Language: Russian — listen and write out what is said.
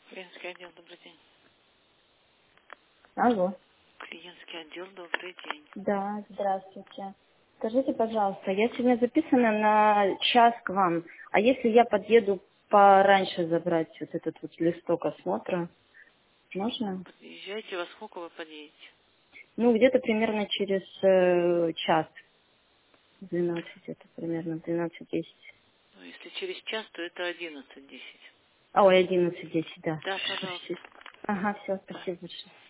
Клиентский отдел, добрый день. Алло. Клиентский отдел, добрый день. Да, здравствуйте. Скажите, пожалуйста, я сегодня записана на час к вам. А если я подъеду пораньше забрать вот этот вот листок осмотра, можно? Подъезжайте, во сколько вы подъедете? Ну, где-то примерно через час. 12, это примерно 12:10. Ну, если через час, то это 11:10. А, ой, 11:10, да. Да, пожалуйста. Ага, все, Да. спасибо большое.